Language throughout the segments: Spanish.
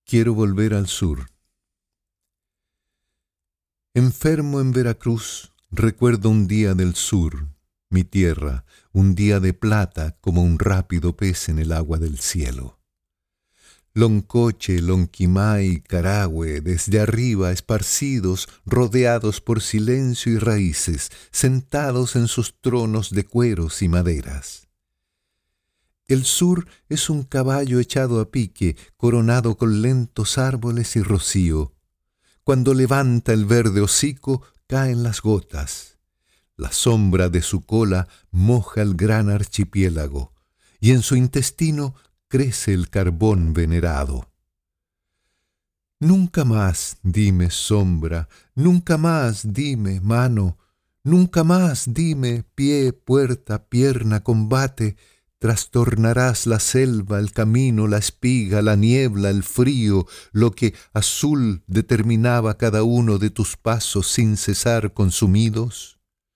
Quiero volver al sur. Enfermo en Veracruz, recuerdo un día del sur, mi tierra, un día de plata como un rápido pez en el agua del cielo. Loncoche, Lonquimay, Carahue, desde arriba esparcidos, rodeados por silencio y raíces, sentados en sus tronos de cueros y maderas. El sur es un caballo echado a pique, coronado con lentos árboles y rocío. Cuando levanta el verde hocico, caen las gotas. La sombra de su cola moja el gran archipiélago, y en su intestino crece el carbón venerado. Nunca más, dime, sombra, nunca más, dime, mano, nunca más, dime, pie, puerta, pierna, combate, trastornarás la selva, el camino, la espiga, la niebla, el frío, lo que azul determinaba cada uno de tus pasos sin cesar consumidos.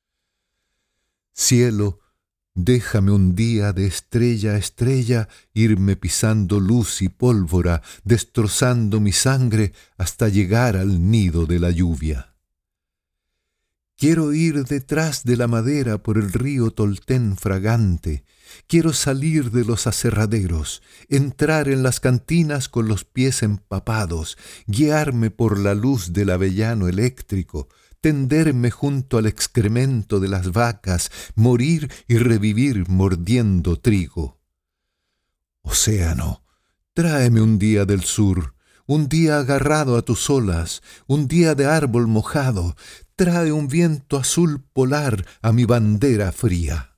Cielo, déjame un día de estrella a estrella irme pisando luz y pólvora, destrozando mi sangre hasta llegar al nido de la lluvia. Quiero ir detrás de la madera por el río Toltén fragante. Quiero salir de los aserraderos, entrar en las cantinas con los pies empapados, guiarme por la luz del avellano eléctrico, tenderme junto al excremento de las vacas, morir y revivir mordiendo trigo. Océano, tráeme un día del sur, un día agarrado a tus olas, un día de árbol mojado, trae un viento azul polar a mi bandera fría.